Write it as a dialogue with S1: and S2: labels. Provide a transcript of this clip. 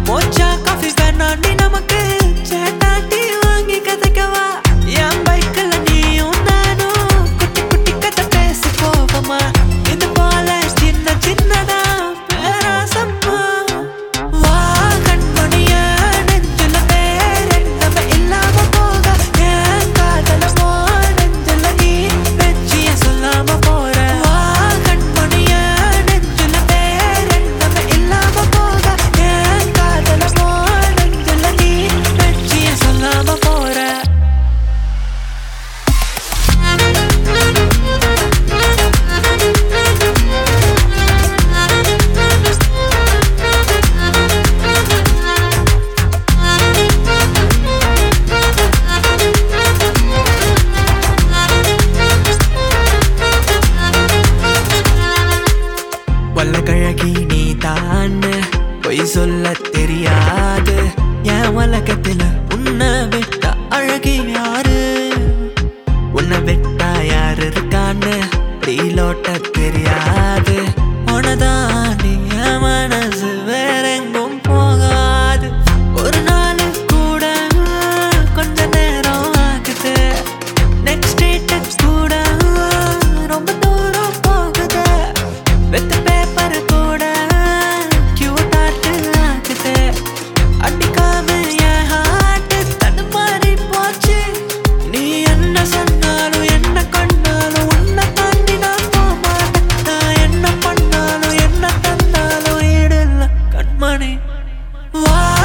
S1: Morcha coffee வேணா நீ நமக்கு சேட்டாட்டி வாங்கி கதைக்கவா என் பைக்கில் நீயும் நானும் குட்டி குட்டி கதை பேசி போவோமா இது போல சின்ன சின்னதா பேராசம்மா வா கண்மணிய நெஞ்சில பேரெண்டம இல்லாம போக என் காதலமோ நெஞ்சில நீ வெச்சிய சொல்லாம போற வா கண்மணிய நெஞ்சில பேரெண்டம இல்லாம போக என் காதலமோ நெஞ்சில நீ வெச்சிய சொல்லாம போற வல்லகழகி நீ தான்னு பொய் சொல்ல தெரியாது என் உலகத்துல உன்னை விட்டா அழகி யாரு உன்னை விட்டா யாரு இருக்கான்னு ரீலோட்ட தெரியாது உனதான் நீ என் மனசு வேற எங்கும் போகாது ஒரு நாள் கூட கொஞ்ச நேரம் ஆகுது நெக்ஸ்ட் டேட் கூட ரொம்ப தூரம் போகுது வெத்த பேப்பர் கூட கியூட்டாட்டு ஆகுது அடிக்காம என் ஹார்ட் தடுமாறி போச்சு நீ என்ன சொன்னாலும் என்ன கண்டாலும் உன்னை தாண்டி நான் போமாட்டேன் நான் என்ன பண்ணாலும் என்ன தந்தாலும் ஈடு இல்ல கண்மணி வா